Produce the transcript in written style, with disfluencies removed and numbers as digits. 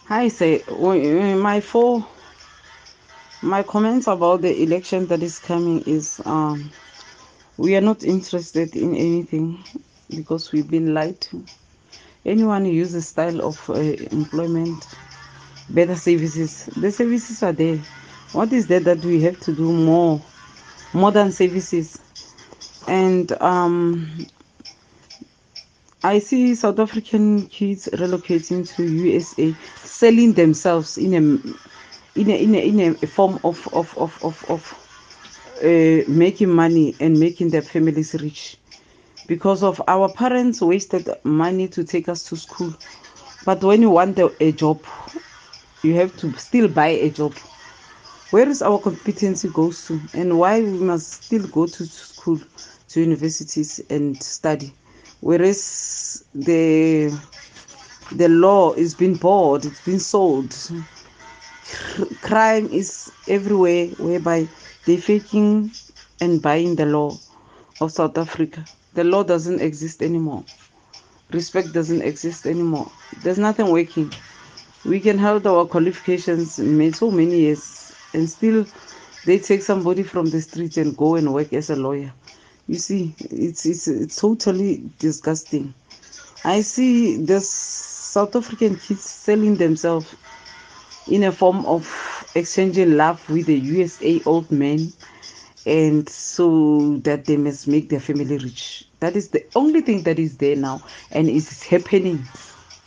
I say my comments about the election that is coming is we are not interested in anything because we've been lied to. Anyone who uses style of employment, better services, the services are there. What is there that we have to do more modern services? And I see South African kids relocating to USA, selling themselves in a form of making money and making their families rich, because of our parents wasted money to take us to school. But when you want a job, you have to still buy a job. Where is our competency goes to, and why we must still go to school, to universities and study, whereas the law is being bought, it's been sold. Crime is everywhere, whereby they're faking and buying the law of South Africa. The law doesn't exist anymore. Respect doesn't exist anymore. There's nothing working. We can hold our qualifications made so many years, and still they take somebody from the street and go and work as a lawyer. You see, it's totally disgusting. I see the South African kids selling themselves in a form of exchanging love with the USA old men, and so that they must make their family rich. That is the only thing that is there now, and it's happening.